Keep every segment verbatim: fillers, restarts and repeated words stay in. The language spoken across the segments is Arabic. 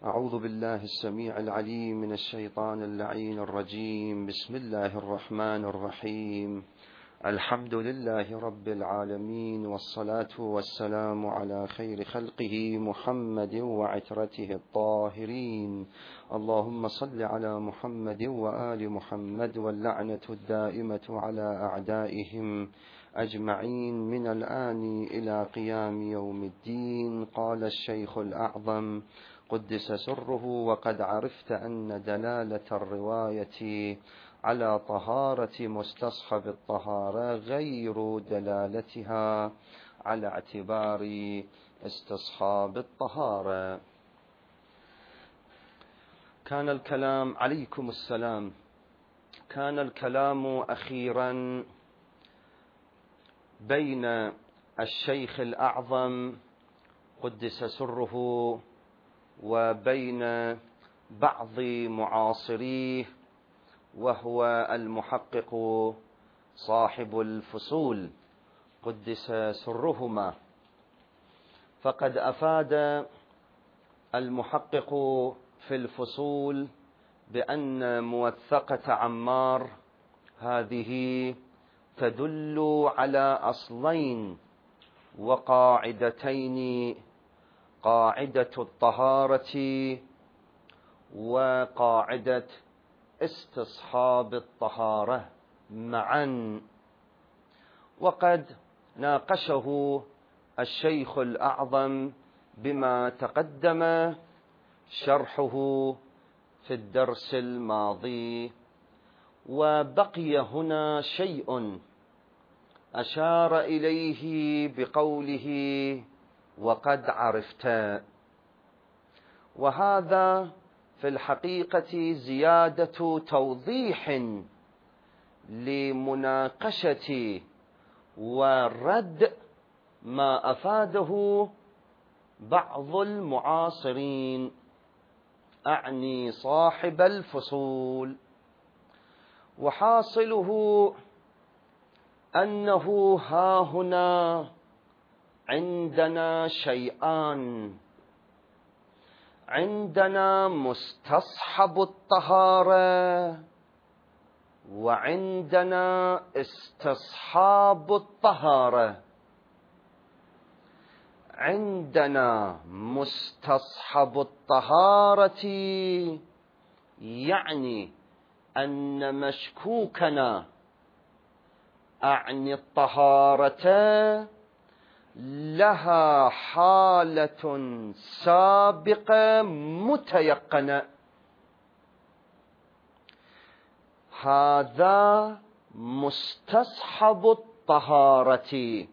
أعوذ بالله السميع العليم من الشيطان اللعين الرجيم. بسم الله الرحمن الرحيم. الحمد لله رب العالمين، والصلاة والسلام على خير خلقه محمد وعترته الطاهرين. اللهم صل على محمد وآل محمد، واللعنة الدائمة على أعدائهم أجمعين من الآن إلى قيام يوم الدين. قال الشيخ الأعظم قدس سره: وقد عرفت أن دلالة الرواية على طهارة مستصحب الطهارة غير دلالتها على اعتبار استصحاب الطهارة. كان الكلام عليكم السلام كان الكلام أخيرا بين الشيخ الأعظم قدس سره وبين بعض معاصريه، وهو المحقق صاحب الفصول قدس سرهما. فقد أفاد المحقق في الفصول بأن موثقة عمار هذه تدل على أصلين وقاعدتين: قاعدة الطهارة وقاعدة استصحاب الطهارة معا. وقد ناقشه الشيخ الأعظم بما تقدم شرحه في الدرس الماضي، وبقي هنا شيء أشار إليه بقوله: وقد عرفت. وهذا في الحقيقة زيادة توضيح لمناقشة ورد ما أفاده بعض المعاصرين، أعني صاحب الفصول. وحاصله أنه ها هنا عندنا شيئان: عندنا مستصحب الطهارة، وعندنا استصحاب الطهارة. عندنا مستصحب الطهارة يعني أن مشكوكنا أعني الطهارة لها حالة سابقة متيقنة. هذا مستصحب الطهارة.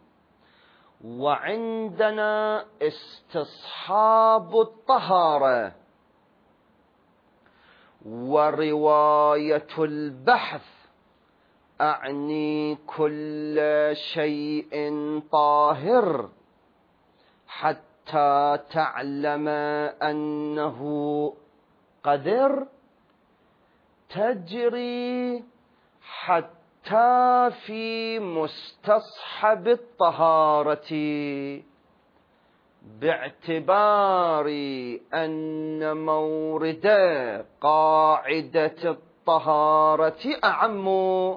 وعندنا استصحاب الطهارة. ورواية البحث أعني كل شيء طاهر حتى تعلم أنه قدر، تجري حتى في مستصحب الطهارة، باعتبار أن مورد قاعدة الطهارة أعم،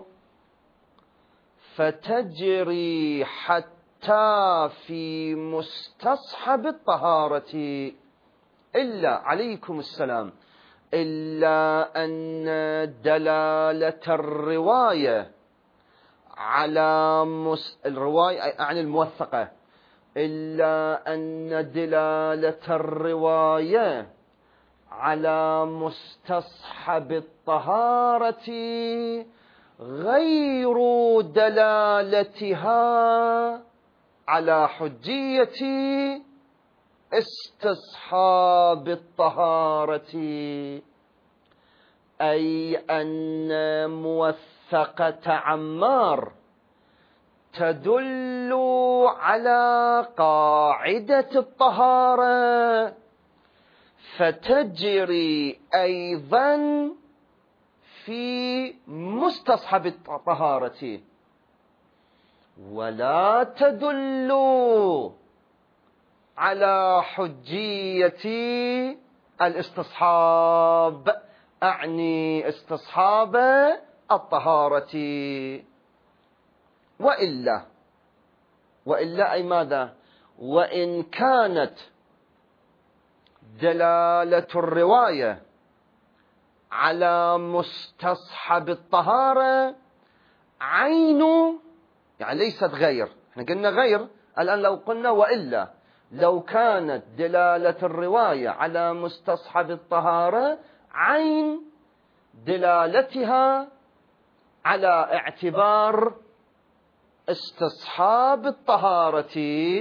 فتجري حتى في مستصحب الطهارة. إلا عليكم السلام إلا أن دلالة الرواية على مس... الرواية عن الموثقة إلا أن دلالة الرواية على مستصحب الطهارة غير دلالتها على حجية استصحاب الطهارة، أي أن موثقة عمار تدل على قاعدة الطهارة، فتجري أيضا في مستصحب الطهارة، ولا تدل على حجية الاستصحاب، أعني استصحاب الطهارة. وإلا وإلا أي ماذا؟ وإن كانت دلالة الرواية على مستصحب الطهارة عين، يعني ليست غير، احنا قلنا غير، الآن لو قلنا وإلا، لو كانت دلالة الرواية على مستصحب الطهارة عين دلالتها على اعتبار استصحاب الطهارة،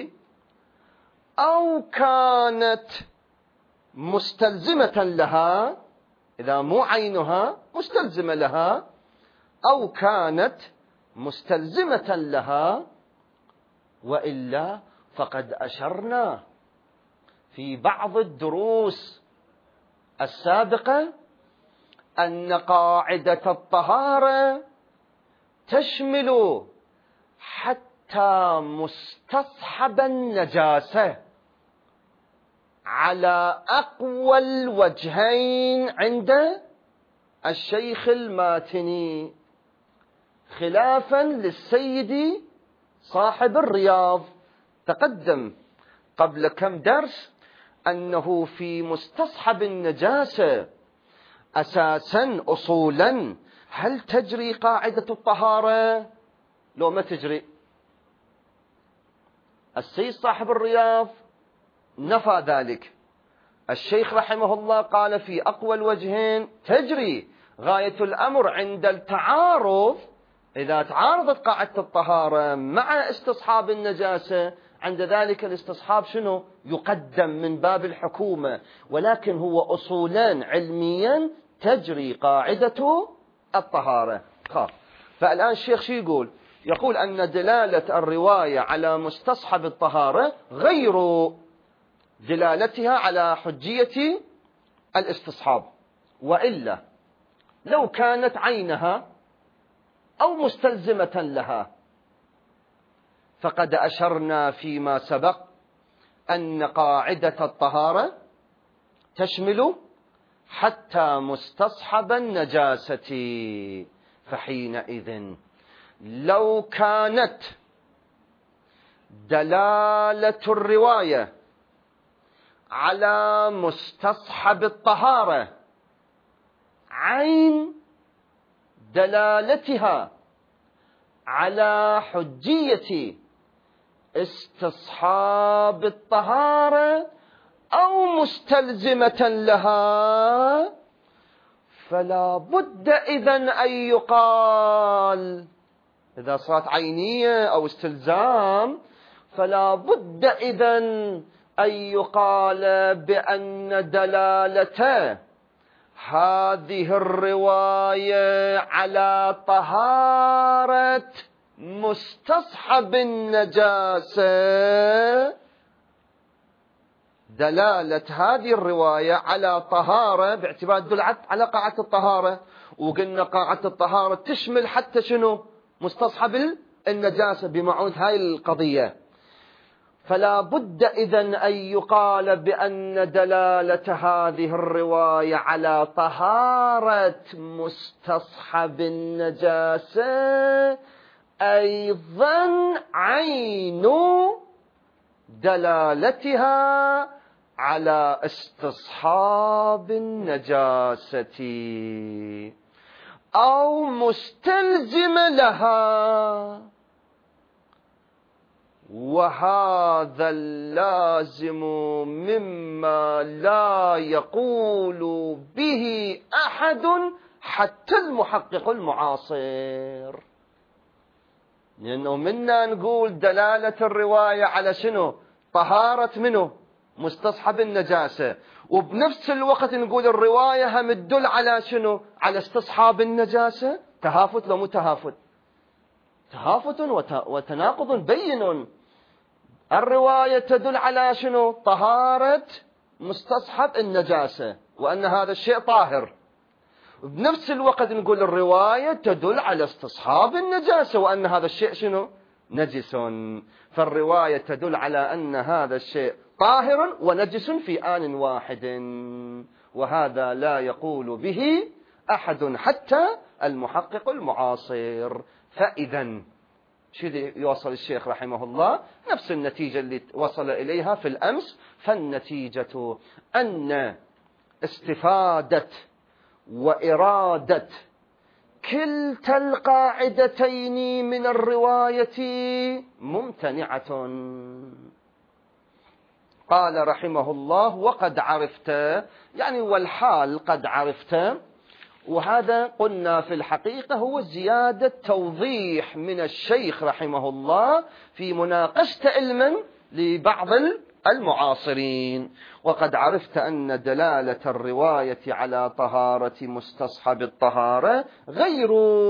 أو كانت مستلزمة لها، إذا مو عينها مستلزمة لها، أو كانت مستلزمة لها. وإلا فقد أشرنا في بعض الدروس السابقة أن قاعدة الطهارة تشمل حتى مستصحب النجاسة على أقوى الوجهين عند الشيخ الماتني، خلافا للسيد صاحب الرياض. تقدم قبل كم درس أنه في مستصحب النجاسة أساسا أصولا هل تجري قاعدة الطهارة لو ما تجري؟ السيد صاحب الرياض نفى ذلك، الشيخ رحمه الله قال في أقوى الوجهين تجري. غاية الأمر عند التعارض، إذا تعارضت قاعدة الطهارة مع استصحاب النجاسة، عند ذلك الاستصحاب شنو؟ يقدم من باب الحكومة، ولكن هو أصولا علميا تجري قاعدة الطهارة. فالآن الشيخ شو يقول؟ يقول أن دلالة الرواية على مستصحب الطهارة غير دلالتها على حجية الاستصحاب. وإلا لو كانت عينها أو مستلزمة لها، فقد أشرنا فيما سبق أن قاعدة الطهارة تشمل حتى مستصحب النجاسة. فحينئذ لو كانت دلالة الرواية على مستصحب الطهارة عين دلالتها على حجية استصحاب الطهارة أو مستلزمة لها، فلا بد إذن أن يقال، إذا صارت عينية أو استلزام، فلا بد إذن أن يقال بأن دلالة هذه الرواية على طهارة مستصحب النجاسة، دلالة هذه الرواية على طهارة باعتبار دلت على قاعدة الطهارة، وقلنا قاعدة الطهارة تشمل حتى شنو؟ مستصحب النجاسة بمعود هاي القضية. فلا بد إذن أن يقال بأن دلالة هذه الرواية على طهارة مستصحب النجاسة أيضا عين دلالتها على استصحاب النجاسة أو مستلزم لها. وهذا اللازم مما لا يقول به أحد حتى المحقق المعاصر، لأنه منا نقول دلالة الرواية على شنو؟ طهارة منه؟ مستصحب النجاسة، وبنفس الوقت نقول الرواية هم تدل على شنو؟ على استصحاب النجاسة. تهافت لو مو تهافت؟ تهافت وتناقض بين. الرواية تدل على شنو؟ طهارة مستصحب النجاسة وأن هذا الشيء طاهر، بنفس الوقت نقول الرواية تدل على استصحاب النجاسة وأن هذا الشيء شنو؟ نجس، فالرواية تدل على أن هذا الشيء طاهر ونجس في آن واحد، وهذا لا يقول به أحد حتى المحقق المعاصر. فإذا شو يوصل الشيخ رحمه الله؟ نفس النتيجة اللي وصل إليها في الأمس. فالنتيجة أن استفادة وإرادة كلتا القاعدتين من الرواية ممتنعة. قال رحمه الله: وقد عرفت، يعني والحال قد عرفت. وهذا قلنا في الحقيقة هو زيادة توضيح من الشيخ رحمه الله في مناقشة علما لبعض المعاصرين. وقد عرفت أن دلالة الرواية على طهارة مستصحب الطهارة غير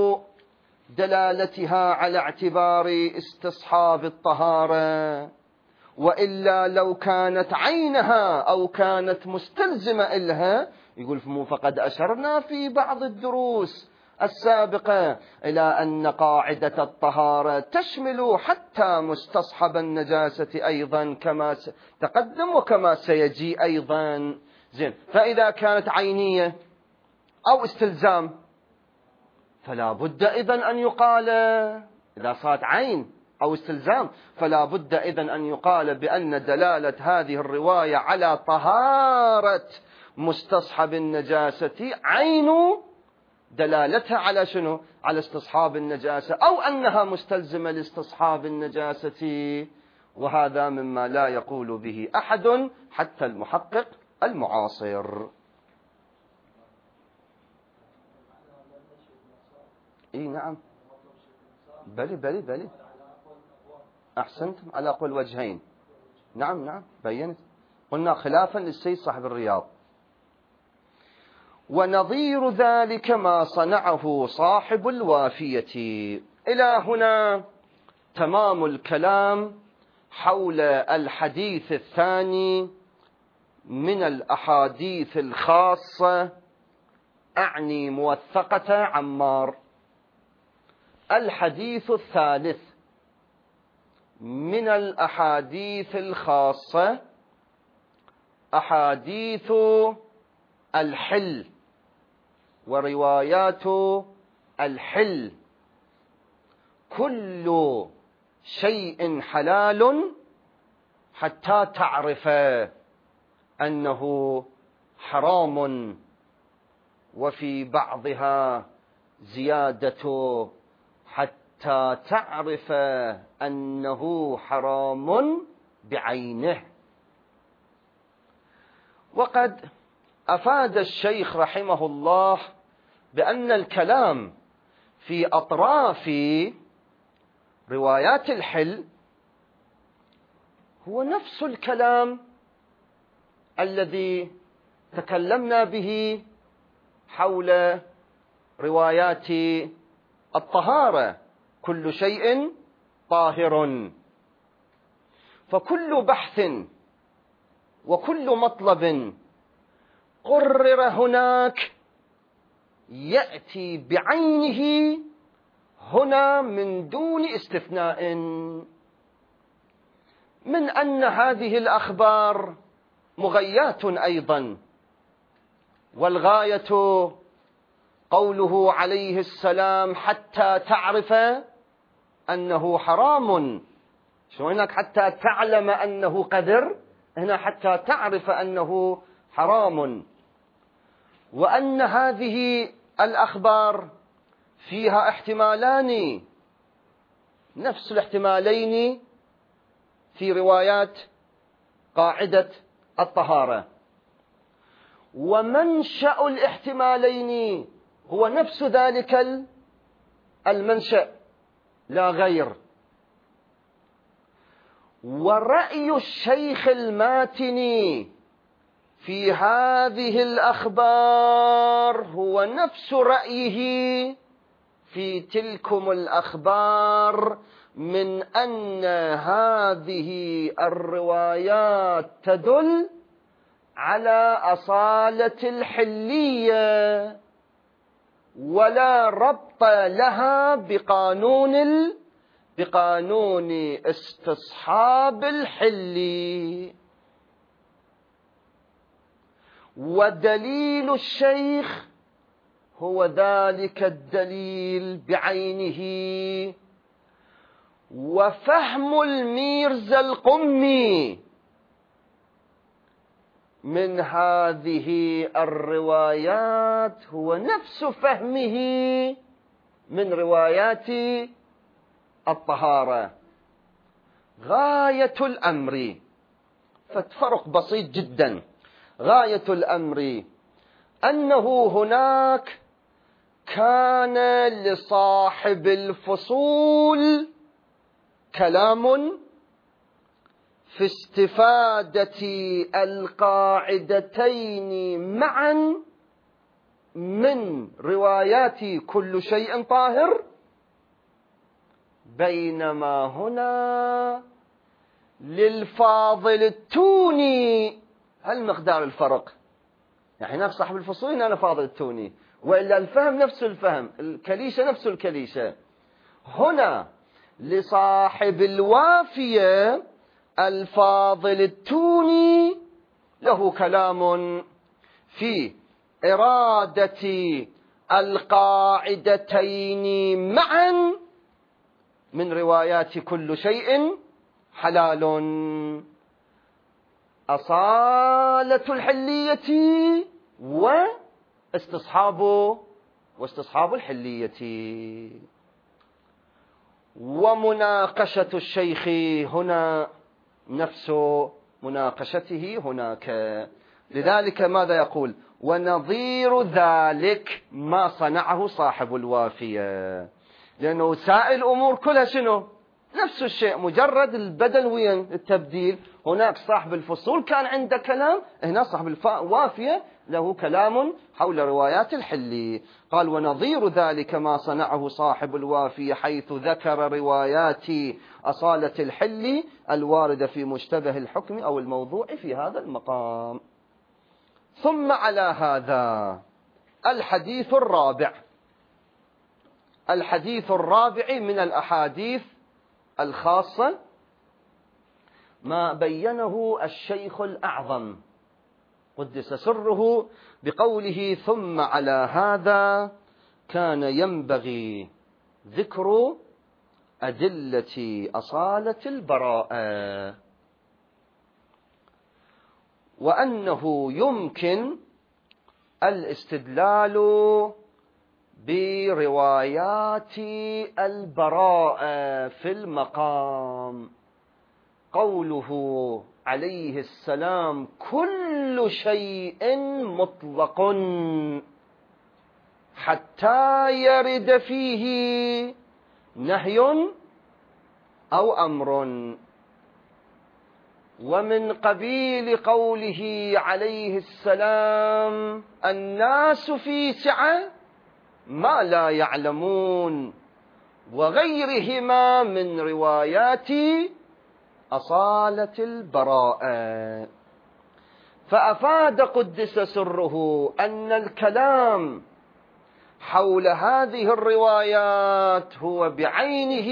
دلالتها على اعتبار استصحاب الطهارة، وإلا لو كانت عينها أو كانت مستلزمة إلها، يقول فقد أشرنا في بعض الدروس السابقة إلى أن قاعدة الطهارة تشمل حتى مستصحب النجاسة أيضا كما تقدم وكما سيجي أيضا. زين، فإذا كانت عينية أو استلزام فلا بد إذن أن يقال، إذا صارت عين أو استلزام فلا بد إذن أن يقال بأن دلالة هذه الرواية على طهارة مستصحب النجاسة عين دلالتها على شنو؟ على استصحاب النجاسة، أو أنها مستلزمة لاستصحاب النجاسة، وهذا مما لا يقول به أحد حتى المحقق المعاصر. إيه نعم، بلي بلي بلي أحسنتم، على قول وجهين. نعم نعم بينت، قلنا خلافا للسيد صاحب الرياض. ونظير ذلك ما صنعه صاحب الوافية. إلى هنا تمام الكلام حول الحديث الثاني من الأحاديث الخاصة، أعني موثقة عمار. الحديث الثالث من الأحاديث الخاصة أحاديث الحل وروايات الحل. كل شيء حلال حتى تعرف أنه حرام، وفي بعضها زيادة حتى تعرف أنه حرام بعينه. وقد أفاد الشيخ رحمه الله بأن الكلام في أطراف روايات الحل هو نفس الكلام الذي تكلمنا به حول روايات الطهارة، كل شيء طاهر. فكل بحث وكل مطلب قرر هناك يأتي بعينه هنا من دون استثناء، من أن هذه الأخبار مغيات أيضا، والغاية قوله عليه السلام حتى تعرف أنه حرام. شو هناك حتى تعلم أنه قدر، هنا حتى تعرف أنه حرام. وأن هذه الأخبار فيها احتمالان، نفس الاحتمالين في روايات قاعدة الطهارة، ومنشأ الاحتمالين هو نفس ذلك المنشأ لا غير. ورأي الشيخ الماتني في هذه الأخبار هو نفس رأيه في تلكم الأخبار، من أن هذه الروايات تدل على أصالة الحلية ولا ربط لها بقانون بقانون استصحاب الحل، ودليل الشيخ هو ذلك الدليل بعينه، وفهم الميرزا القمي من هذه الروايات هو نفس فهمه من روايات الطهارة. غاية الأمر، فالفرق بسيط جدا، غاية الأمر أنه هناك كان لصاحب الفصول كلام في استفادة القاعدتين معا من روايات كل شيء طاهر، بينما هنا للفاضل التوني هل مقدار الفرق؟ يعني هناك صاحب الفصول، هنا فاضل التوني، وإلا الفهم نفس الفهم، الكليشة نفس الكليشة. هنا لصاحب الوافية الفاضل التوني له كلام في إرادة القاعدتين معا من روايات كل شيء حلال، أصالة الحلية واستصحاب واستصحاب الحلية. ومناقشة الشيخ هنا نفس مناقشته هناك. لذلك ماذا يقول؟ ونظير ذلك ما صنعه صاحب الوافية، لأنه سائل الأمور كلها شنو؟ نفس الشيء، مجرد البدل وين التبديل. هناك صاحب الفصول كان عنده كلام، هنا صاحب الوافية له كلام حول روايات الحلي. قال ونظير ذلك ما صنعه صاحب الوافية حيث ذكر روايات أصالة الحلي الواردة في مشتبه الحكم أو الموضوع في هذا المقام. ثم على هذا الحديث الرابع، الحديث الرابع من الأحاديث الخاصة ما بينه الشيخ الأعظم قدس سره بقوله ثم على هذا كان ينبغي ذكر أدلة أصالة البراءة، وأنه يمكن الاستدلال بروايات البراءة في المقام. قوله عليه السلام كل شيء مطلق حتى يرد فيه نهي أو أمر، ومن قبيل قوله عليه السلام الناس في سعة ما لا يعلمون، وغيرهما من روايات أصالة البراءة. فأفاد قدس سره أن الكلام حول هذه الروايات هو بعينه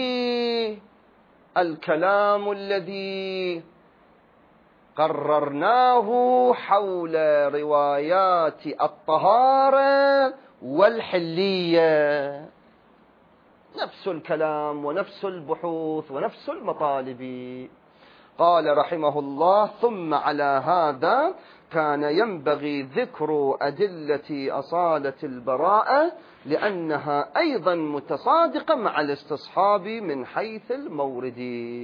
الكلام الذي قررناه حول روايات الطهارة والحلية، نفس الكلام ونفس البحوث ونفس المطالب. قال رحمه الله ثم على هذا كان ينبغي ذكر أدلة أصالة البراءة لأنها أيضا متصادقة مع الاستصحاب من حيث المورد.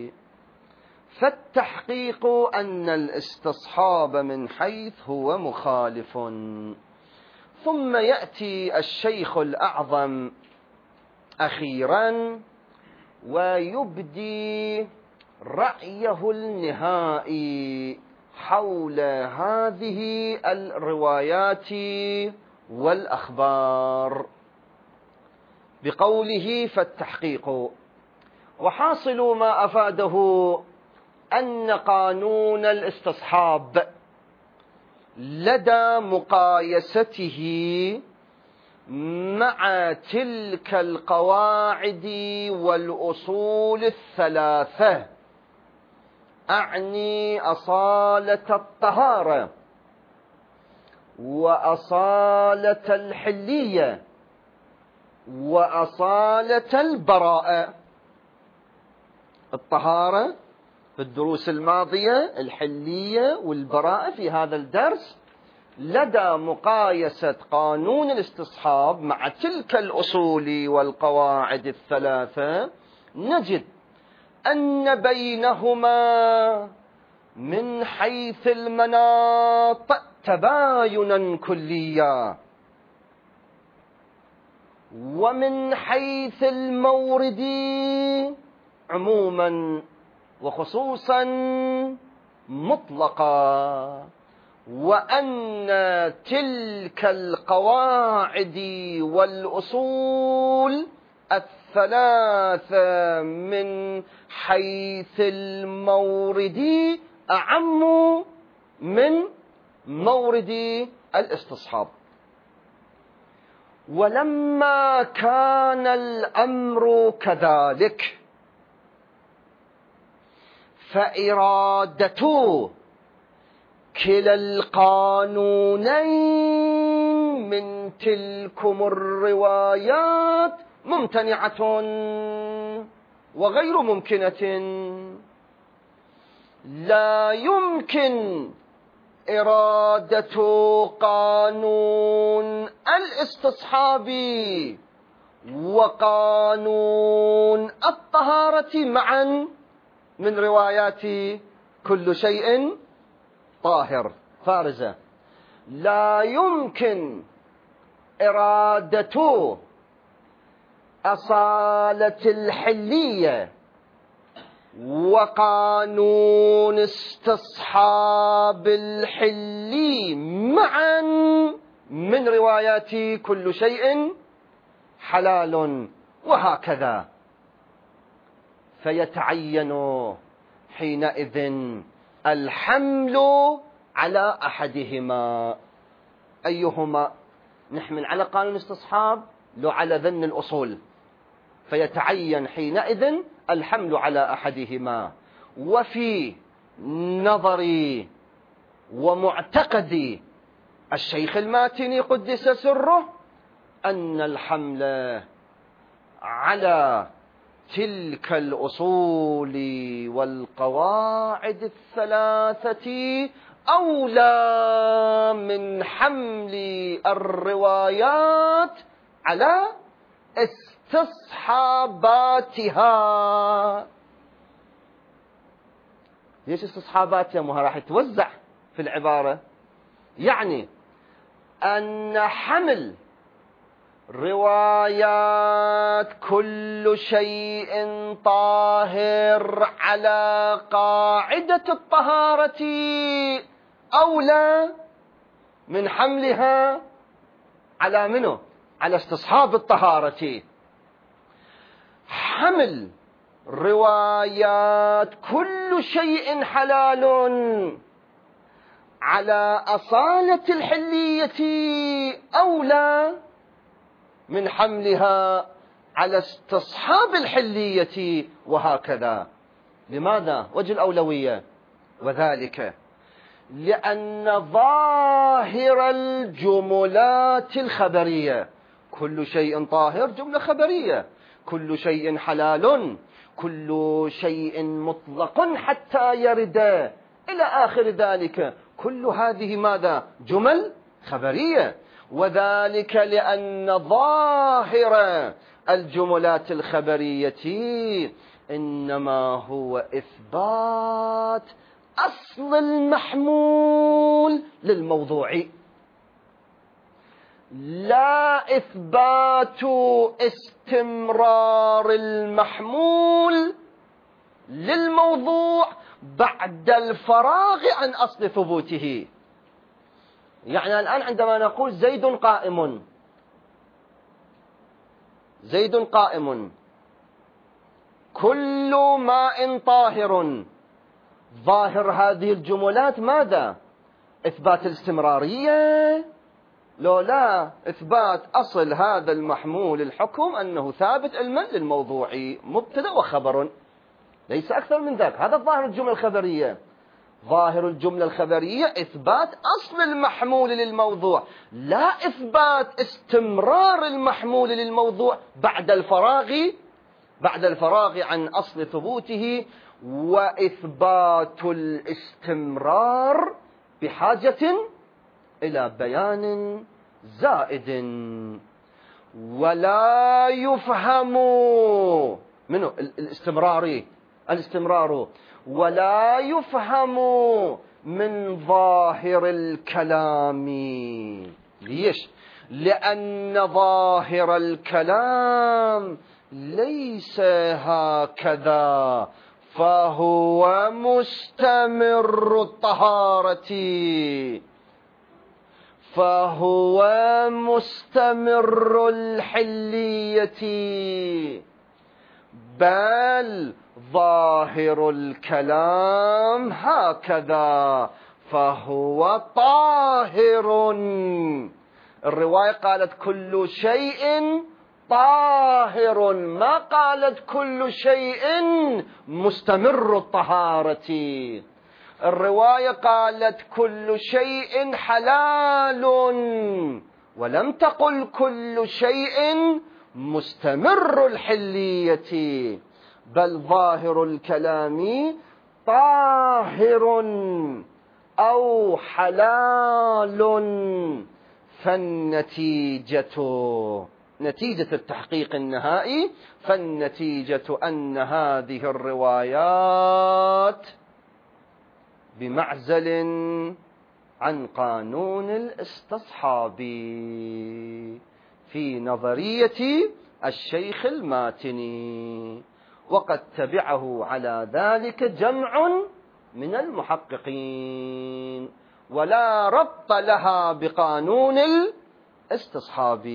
فالتحقيق أن الاستصحاب من حيث هو مخالف. ثم يأتي الشيخ الأعظم أخيرا ويبدي رأيه النهائي حول هذه الروايات والأخبار بقوله فالتحقيق. وحاصل ما أفاده أن قانون الاستصحاب لدى مقايسته مع تلك القواعد والأصول الثلاثة، أعني أصالة الطهارة وأصالة الحلية وأصالة البراءة. الطهارة في الدروس الماضية، الحلية والبراءة في هذا الدرس. لدى مقايسة قانون الاستصحاب مع تلك الأصول والقواعد الثلاثة نجد أن بينهما من حيث المناط تباينا كليا، ومن حيث المورد عموما وخصوصا مطلقا، وأن تلك القواعد والأصول الثلاثة من حيث المورد أعم من مورد الاستصحاب. ولما كان الأمر كذلك فإرادة كلا القانونين من تلكم الروايات ممتنعة وغير ممكنة. لا يمكن إرادة قانون الاستصحاب وقانون الطهارة معا من روايات كل شيء طاهر فارزة. لا يمكن إرادة أصالة الحلية وقانون استصحاب الحلي معا من روايات كل شيء حلال، وهكذا. فيتعين حينئذ الحمل على أحدهما. أيهما؟ نحمل على قانون الاستصحاب لو على ذن الأصول؟ فيتعين حينئذ الحمل على أحدهما. وفي نظري ومعتقدي الشيخ الماتني قدس سره أن الحمل على تلك الأصول والقواعد الثلاثة أولى من حمل الروايات على استصحاباتها. ليش استصحاباتها؟ ما راح يتوزع في العبارة. يعني أن حمل روايات كل شيء طاهر على قاعدة الطهارة أولى من حملها على منه؟ على استصحاب الطهارة. حمل روايات كل شيء حلال على أصالة الحلية أولى من حملها على استصحاب الحلية، وهكذا. لماذا؟ وجه الأولوية، وذلك لأن ظاهر الجملات الخبرية كل شيء طاهر جملة خبرية، كل شيء حلال، كل شيء مطلق حتى يرد إلى آخر ذلك، كل هذه ماذا؟ جمل خبرية. وذلك لأن ظاهر الجملات الخبرية إنما هو إثبات أصل المحمول للموضوع، لا إثبات استمرار المحمول للموضوع بعد الفراغ عن أصل ثبوته. يعني الآن عندما نقول زيد قائم، زيد قائم، كل ماء طاهر، ظاهر هذه الجملات ماذا؟ إثبات الاستمرارية لو لا إثبات أصل هذا المحمول الحكم أنه ثابت علما للموضوع، مبتدأ وخبر، ليس أكثر من ذلك. هذا ظاهر الجملة الخبرية. ظاهر الجملة الخبرية إثبات أصل المحمول للموضوع، لا إثبات استمرار المحمول للموضوع بعد الفراغ بعد الفراغ عن أصل ثبوته. وإثبات الاستمرار بحاجة إلى بيان زائد، ولا يفهم منه الاستمراري الاستمرار ولا يفهم من ظاهر الكلام. ليش؟ لأن ظاهر الكلام ليس هكذا، فهو مستمر الطهارة، فهو مستمر الحلية، بل ظاهر الكلام هكذا، فهو طاهر. الرواية قالت كل شيء طاهر، ما قالت كل شيء مستمر الطهارة. الرواية قالت كل شيء حلال، ولم تقل كل شيء مستمر الحلية، بل ظاهر الكلام طاهر أو حلال. فالنتيجة نتيجة التحقيق النهائي، فالنتيجة أن هذه الروايات بمعزل عن قانون الاستصحاب في نظرية الشيخ الماتني، وقد تبعه على ذلك جمع من المحققين، ولا ربط لها بقانون الاستصحاب.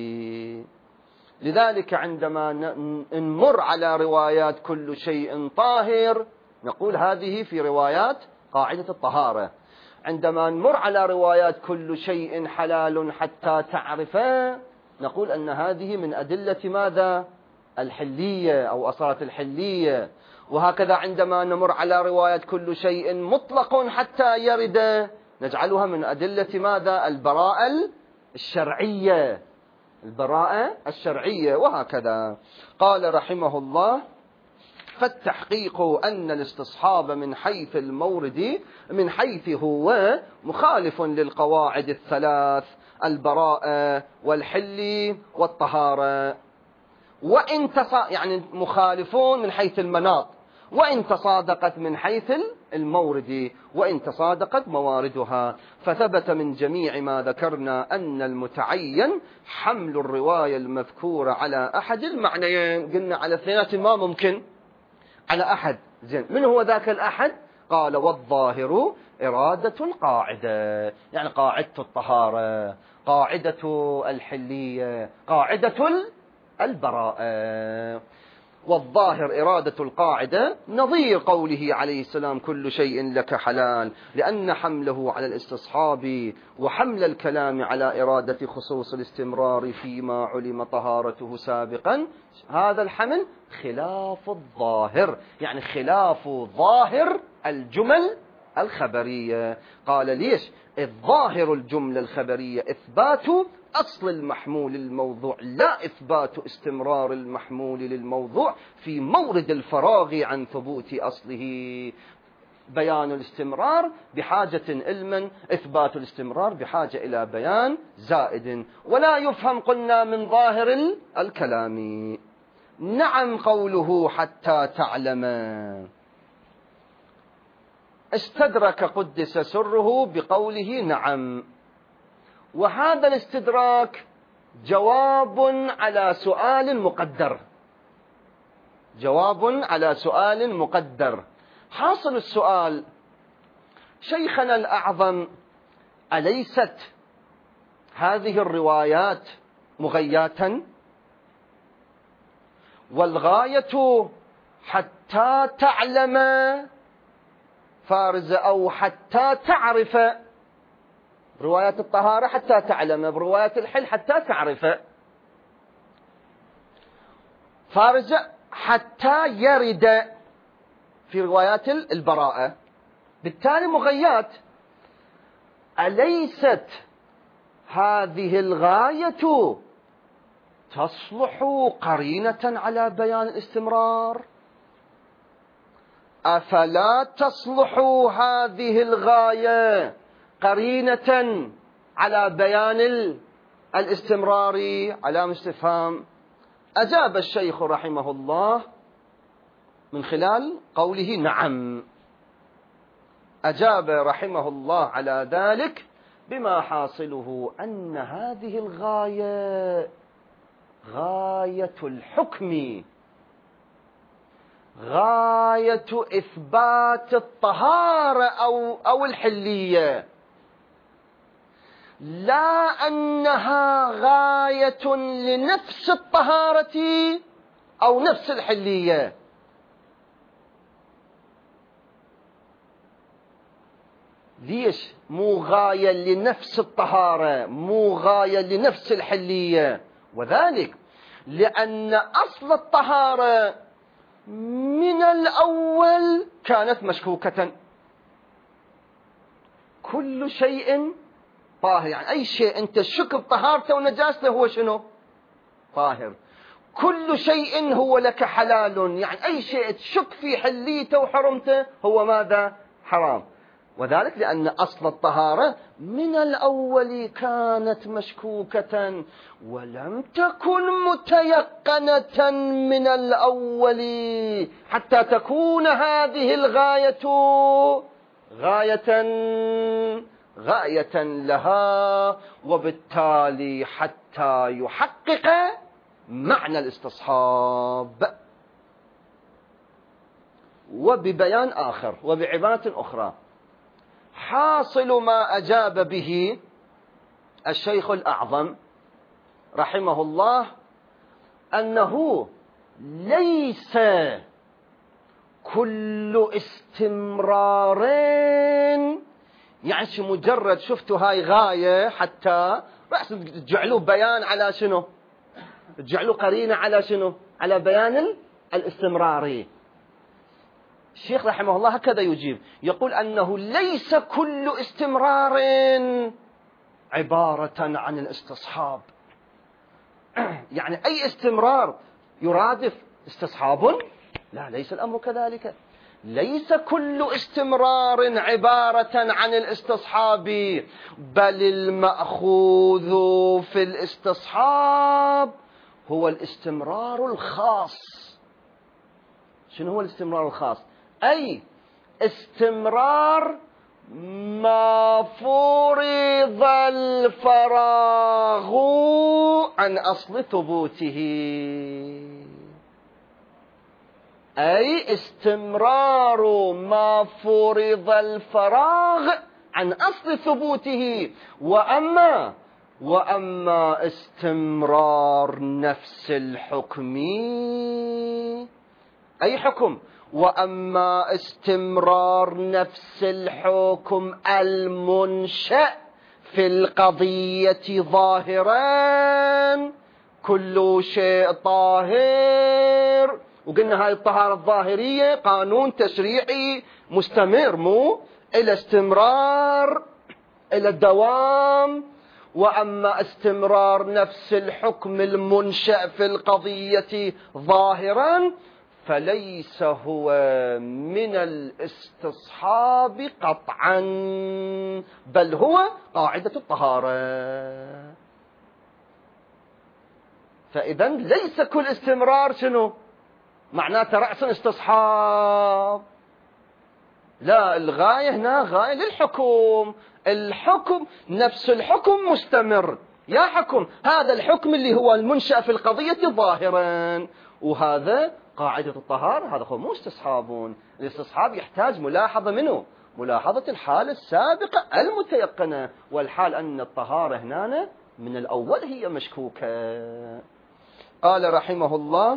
لذلك عندما نمر على روايات كل شيء طاهر نقول هذه في روايات قاعدة الطهارة. عندما نمر على روايات كل شيء حلال حتى تعرفه نقول أن هذه من أدلة ماذا؟ الحلية أو أصالة الحلية. وهكذا عندما نمر على روايات كل شيء مطلق حتى يرد نجعلها من أدلة ماذا؟ البراءة الشرعية، البراءة الشرعية. وهكذا قال رحمه الله: فالتحقيق أن الاستصحاب من حيث المورد من حيث هو مخالف للقواعد الثلاث: البراءة والحل والطهارة، وإن تصا يعني مخالفون من حيث المناط، وإن تصادقت من حيث المورد، وإن تصادقت مواردها. فثبت من جميع ما ذكرنا أن المتعين حمل الرواية المذكورة على أحد المعنيين. قلنا على اثنينات ما ممكن، على أحد. زين، من هو ذاك الأحد؟ قال: والظاهر إرادة القاعدة، يعني قاعدة الطهارة، قاعدة الحلية، قاعدة البراءة. والظاهر إرادة القاعدة نظير قوله عليه السلام: كل شيء لك حلال، لأن حمله على الاستصحاب وحمل الكلام على إرادة خصوص الاستمرار فيما علم طهارته سابقا، هذا الحمل خلاف الظاهر، يعني خلاف ظاهر الجمل الخبرية. قال: ليش؟ الظاهر الجملة الخبرية إثبات أصل المحمول للموضوع، لا إثبات استمرار المحمول للموضوع في مورد الفراغ عن ثبوت أصله. بيان الاستمرار بحاجة علما، إثبات الاستمرار بحاجة إلى بيان زائد. ولا يفهم قلنا من ظاهر الكلام. نعم، قوله حتى تعلم استدرك قدس سره بقوله نعم، وهذا الاستدراك جواب على سؤال مقدر، جواب على سؤال مقدر. حاصل السؤال: شيخنا الأعظم، أليست هذه الروايات مغياتا؟ والغاية حتى تعلم فارز أو حتى تعرف، رواية الطهارة حتى تعلم، برواية الحل حتى تعرف، فارجع حتى يرد في روايات البراءة. بالتالي مغيات. أليست هذه الغاية تصلح قرينة على بيان الاستمرار؟ أفلا تصلح هذه الغاية قرينة على بيان الاستمرار؟ علامة استفهام. أجاب الشيخ رحمه الله من خلال قوله نعم. أجاب رحمه الله على ذلك بما حاصله أن هذه الغاية غاية الحكم، غاية إثبات الطهارة أو, أو الحلية، لا أنها غاية لنفس الطهارة أو نفس الحلية. ليش مو غاية لنفس الطهارة، مو غاية لنفس الحلية؟ وذلك لأن أصل الطهارة من الأول كانت مشكوكة. كل شيء طاهر، يعني أي شيء أنت تشك بطهارته ونجاسته هو شنو؟ طاهر. كل شيء هو لك حلال، يعني أي شيء تشك في حليته وحرمته هو ماذا؟ حرام. وذلك لأن أصل الطهارة من الأول كانت مشكوكة ولم تكن متيقنة من الأول حتى تكون هذه الغاية غاية غاية لها، وبالتالي حتى يحقق معنى الاستصحاب. وببيان آخر وبعبارة أخرى، حاصل ما أجاب به الشيخ الأعظم رحمه الله أنه ليس كل استمرار، يعني مجرد شفتوا هاي غاية حتى بس تجعلوا بيان على شنو؟ تجعلوا قرينة على شنو؟ على بيان الاستمراري. الشيخ رحمه الله هكذا يجيب، يقول أنه ليس كل استمرار عبارة عن الاستصحاب. يعني أي استمرار يرادف استصحاب؟ لا، ليس الأمر كذلك. ليس كل استمرار عبارة عن الاستصحاب، بل المأخوذ في الاستصحاب هو الاستمرار الخاص. شنو هو الاستمرار الخاص؟ أي استمرار ما فرض الفراغ عن أصل ثبوته، أي استمرار ما فرض الفراغ عن أصل ثبوته. وأما وأما استمرار نفس الحكم، أي حكم؟ وأما استمرار نفس الحكم المنشأ في القضية ظاهرا، كل شيء طاهر. وقلنا هاي الطهارة الظاهرية قانون تشريعي مستمر، مو إلى استمرار إلى الدوام. وأما استمرار نفس الحكم المنشأ في القضية ظاهرا فليس هو من الاستصحاب قطعا، بل هو قاعدة الطهارة. فإذا ليس كل استمرار شنو معناته رأس استصحاب. لا، الغاية هنا غاية للحكم. الحكم نفس الحكم مستمر. يا حكم هذا الحكم اللي هو المنشأ في القضية ظاهرا، وهذا قاعدة الطهارة، هذا هو مو استصحاب. الاستصحاب يحتاج ملاحظة منه، ملاحظة الحال السابقة المتيقنة، والحال أن الطهارة هنا من الأول هي مشكوكة. قال رحمه الله: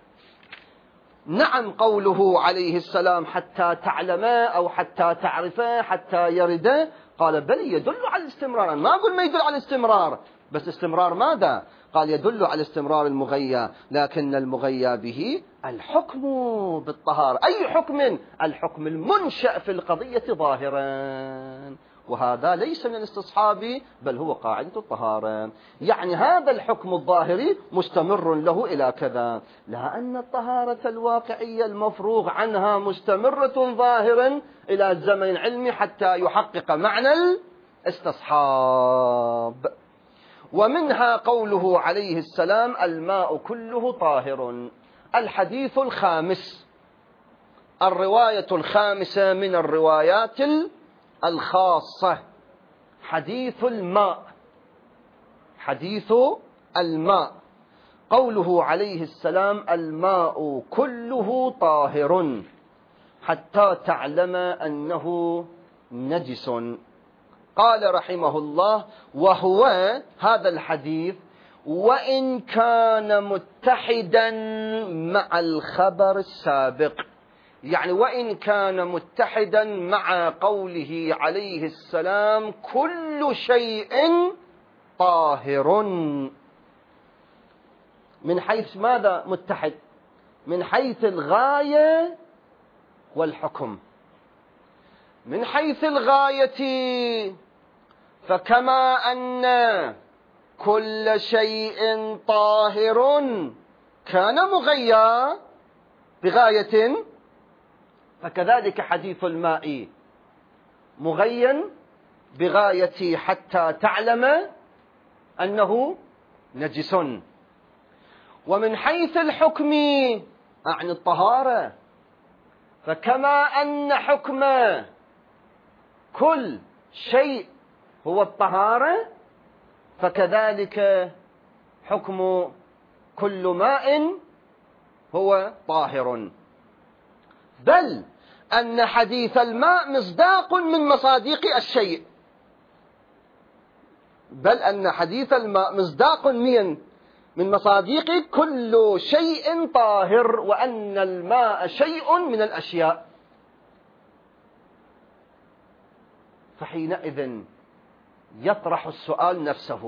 نعم، قوله عليه السلام حتى تعلم أو حتى تعرف حتى يرد قال بل يدل على الاستمرار. ما أقول ما يدل على الاستمرار، بس استمرار ماذا؟ قال يدل على استمرار المغيى، لكن المغيى به الحكم بالطهارة. أي حكم؟ الحكم المنشأ في القضية ظاهرا، وهذا ليس من الاستصحاب بل هو قاعدة الطهارة. يعني هذا الحكم الظاهري مستمر له إلى كذا، لا أن الطهارة الواقعية المفروغ عنها مستمرة ظاهرا إلى الزمن العلمي حتى يحقق معنى الاستصحاب. ومنها قوله عليه السلام الماء كله طاهر. الحديث الخامس، الرواية الخامسة من الروايات الخاصة، حديث الماء. حديث الماء قوله عليه السلام الماء كله طاهر حتى تعلم أنه نجس. قال رحمه الله وهو هذا الحديث وإن كان متحدا مع الخبر السابق، يعني وإن كان متحدا مع قوله عليه السلام كل شيء طاهر. من حيث ماذا متحد؟ من حيث الغاية والحكم. من حيث الغاية فكما أن كل شيء طاهر كان مغيى بغاية، فكذلك حديث الماء مغيا بغاية حتى تعلم أنه نجس. ومن حيث الحكم عن الطهارة فكما أن حكم كل شيء هو الطهارة فكذلك حكم كل ماء هو طاهر، بل أن حديث الماء مصداق من مصادق الشيء، بل أن حديث الماء مصداق من من مصادق كل شيء طاهر، وأن الماء شيء من الأشياء. فحينئذ يطرح السؤال نفسه،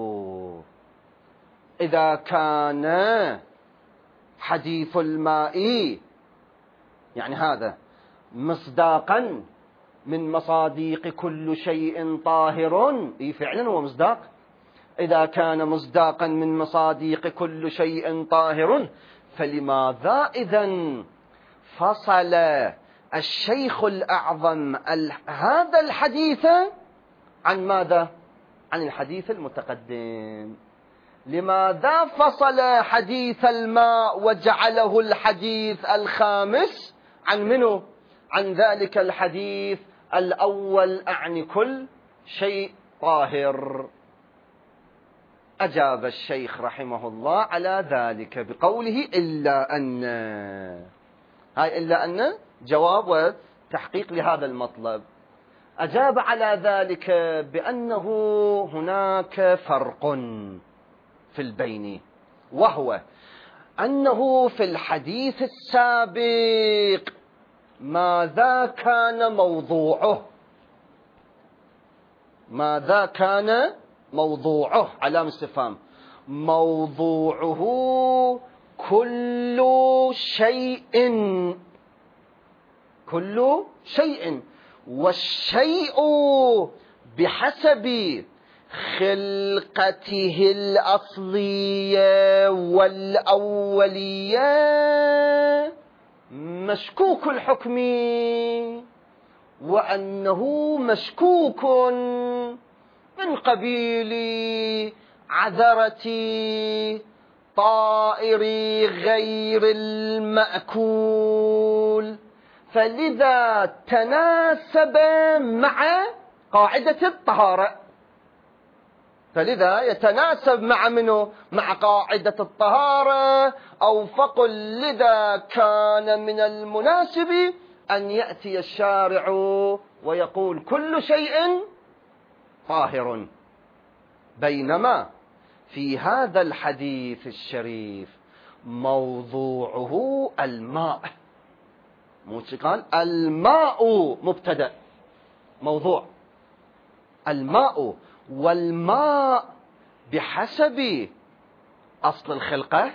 إذا كان حديث الماء يعني هذا مصداقا من مصادق كل شيء طاهر، إيه فعلا هو مصداق. إذا كان مصداقا من مصادق كل شيء طاهر فلماذا إذن فصل الشيخ الأعظم هذا الحديث عن ماذا؟ عن الحديث المتقدم. لماذا فصل حديث الماء وجعله الحديث الخامس عن منه؟ عن ذلك الحديث الأول أعني كل شيء طاهر. أجاب الشيخ رحمه الله على ذلك بقوله إلا أن، هاي إلا أن جواب وتحقيق لهذا المطلب. أجاب على ذلك بأنه هناك فرق في البين، وهو أنه في الحديث السابق ماذا كان موضوعه؟ ماذا كان موضوعه؟ علامة استفهام. موضوعه كل شيء، كل شيء، والشيء بحسب خلقته الأصلية والأولية مشكوك الحكم، وأنه مشكوك من قبيل عذرة طائر غير المأكول، فلذا تناسب مع قاعدة الطهارة، فلذا يتناسب مع منه؟ مع قاعدة الطهارة. أو فقل لذا كان من المناسب أن يأتي الشارع ويقول كل شيء طاهر، بينما في هذا الحديث الشريف موضوعه الماء. موسى قال الماء مبتدأ، موضوع الماء والماء بحسب أصل الخلقة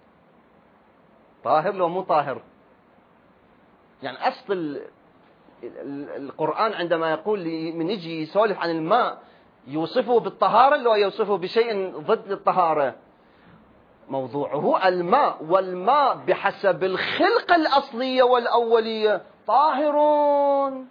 طاهر لو مو طاهر. يعني أصل القرآن عندما يقول من يجي يسولف عن الماء يوصفه بالطهارة لو يوصفه بشيء ضد الطهارة. موضوعه الماء، والماء بحسب الخلقة الأصلية والأولية طاهر،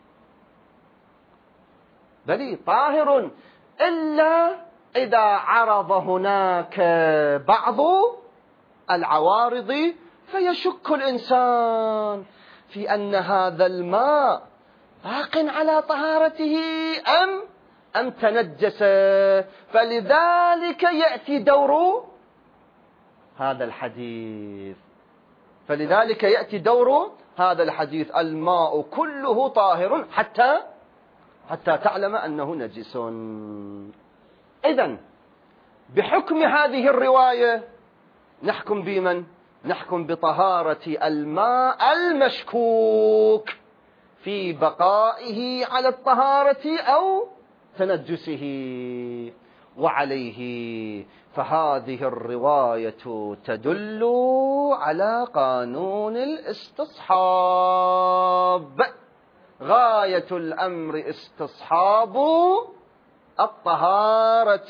بلي طاهر، إلا إذا عرض هناك بعض العوارض فيشك الإنسان في أن هذا الماء باق على طهارته أم أم تنجس، فلذلك يأتي دور هذا الحديث فلذلك يأتي دور هذا الحديث الماء كله طاهر حتى حتى تعلم أنه نجس. إذن بحكم هذه الرواية نحكم بمن؟ نحكم بطهارة الماء المشكوك في بقائه على الطهارة أو تنجسه. وعليه فهذه الرواية تدل على قانون الاستصحاب، غاية الأمر استصحاب الطهارة،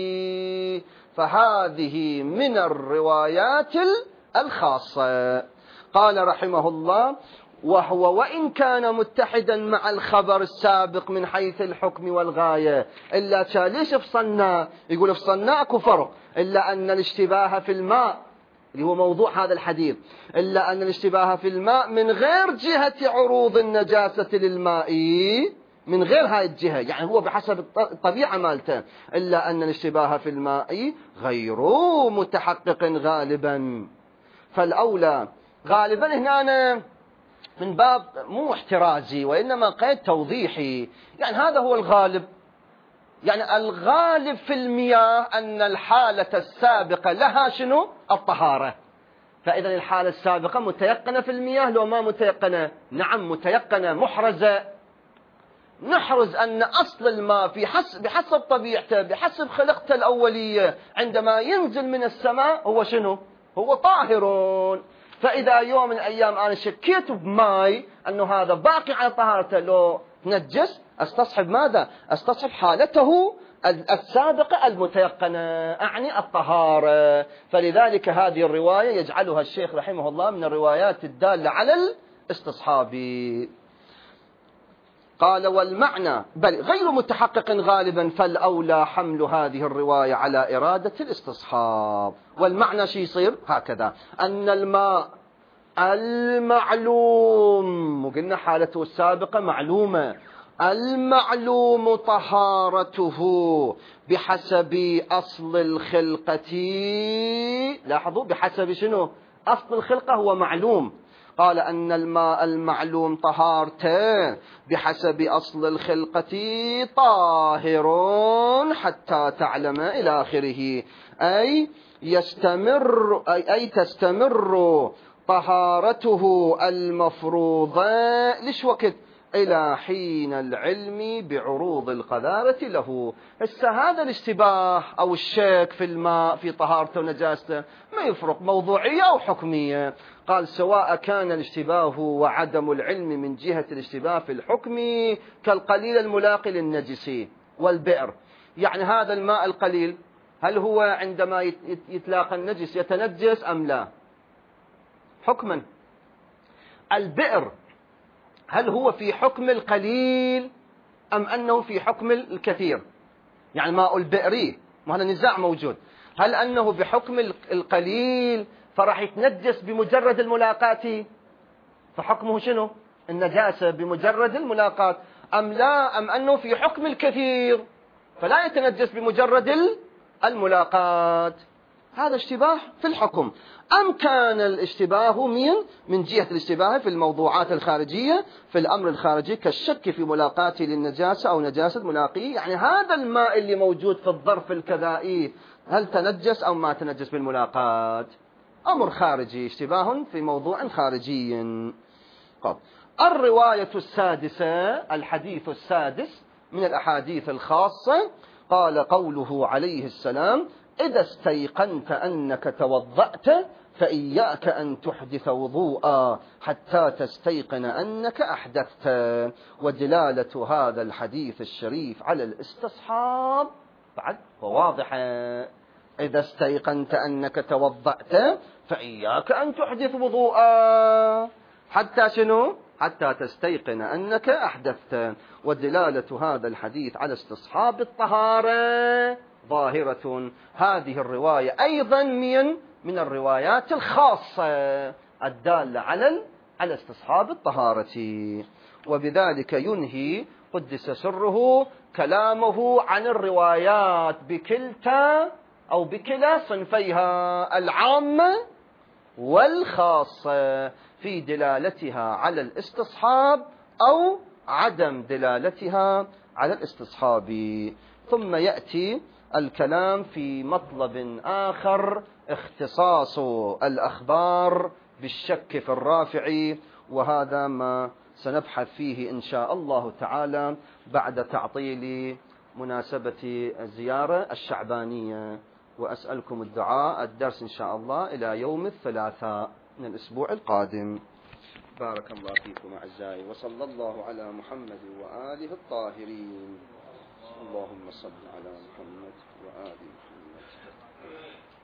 فهذه من الروايات الخاصة. قال رحمه الله: وهو وإن كان متحدا مع الخبر السابق من حيث الحكم والغاية، إلا ليش فصلنا؟ يقول فصلنا اكو فرق، إلا أن الاشتباه في الماء اللي هو موضوع هذا الحديث، إلا أن الاشتباه في الماء من غير جهة عروض النجاسة للماء، من غير هاي الجهة، يعني هو بحسب الطبيعة مالته، إلا أن الاشتباه في الماء غير متحقق غالبا. فالأولى غالبا هنا من باب مو احترازي وإنما قيد توضيحي، يعني هذا هو الغالب. يعني الغالب في المياه أن الحالة السابقة لها شنو؟ الطهارة. فإذا الحالة السابقة متيقنة في المياه لو ما متيقنة؟ نعم متيقنة محرزة. نحرز أن أصل الماء في حسب بحسب طبيعته بحسب خلقته الأولية عندما ينزل من السماء هو شنو؟ هو طاهر. فإذا يوم من الأيام أنا شكيت بماي أنه هذا باقي على طهارته لو نجس، استصحب ماذا؟ استصحب حالته السابقة المتيقنة، أعني الطهارة. فلذلك هذه الرواية يجعلها الشيخ رحمه الله من الروايات الدالة على الاستصحاب. قال: والمعنى بل غير متحقق غالبا، فالأولى حمل هذه الرواية على إرادة الاستصحاب. والمعنى شي يصير هكذا: أن الماء المعلوم، وقلنا حالته السابقة معلومة، المعلوم طهارته بحسب أصل الخلقة. لاحظوا بحسب شنو؟ أصل الخلقة هو معلوم. قال أن الماء المعلوم طهارته بحسب أصل الخلقة طاهر حتى تعلم إلى آخره، أي يستمر أي, أي تستمر طهارته المفروضة ليش وقت؟ إلى حين العلم بعروض القذارة له. هسه هذا الاشتباه أو الشك في الماء في طهارته ونجاسته ما يفرق موضوعية أو حكمية. قال: سواء كان الاشتباه وعدم العلم من جهة الاشتباه في الحكم كالقليل الملاقي للنجس والبئر، يعني هذا الماء القليل هل هو عندما يتلاقى النجس يتنجس أم لا؟ حكما. البئر هل هو في حكم القليل أم أنه في حكم الكثير؟ يعني ماء البئر، وهذا نزاع موجود، هل أنه بحكم القليل فراح يتنجس بمجرد الملاقاة فحكمه شنو؟ النجاسة بمجرد الملاقاة، أم لا أم أنه في حكم الكثير فلا يتنجس بمجرد الملاقاة؟ هذا اشتباه في الحكم. أم كان الاشتباه من من جهة الاشتباه في الموضوعات الخارجية في الأمر الخارجي كالشك في ملاقاته للنجاسة أو نجاسة ملاقيه، يعني هذا الماء اللي موجود في الظرف الكذائي هل تنجس أو ما تنجس بالملاقاة؟ أمر خارجي، اشتباه في موضوع خارجي. طب الرواية السادسة، الحديث السادس من الأحاديث الخاصة قال قوله عليه السلام: إذا استيقنت أنك توضأت فإياك أن تحدث وضوءا حتى تستيقن أنك أحدثت. ودلالة هذا الحديث الشريف على الاستصحاب بعد واضحة. إذا استيقنت أنك توضأت فإياك أن تحدث وضوءا حتى شنو؟ حتى تستيقن أنك أحدثت. ودلالة هذا الحديث على استصحاب الطهارة ظاهرة. هذه الرواية أيضا من من الروايات الخاصة الدالة على على استصحاب الطهارة. وبذلك ينهي قدس سره كلامه عن الروايات بكلتا أو بكلا صنفيها العامة والخاصة في دلالتها على الاستصحاب أو عدم دلالتها على الاستصحاب. ثم يأتي الكلام في مطلب آخر، اختصاص الأخبار بالشك في الرافع، وهذا ما سنبحث فيه إن شاء الله تعالى بعد تعطيل مناسبة الزيارة الشعبانية. وأسألكم الدعاء. الدرس إن شاء الله إلى يوم الثلاثاء من الأسبوع القادم. بارك الله فيكم أعزائي، وصلى الله على محمد وآله الطاهرين. اللهم صل على محمد وآل محمد.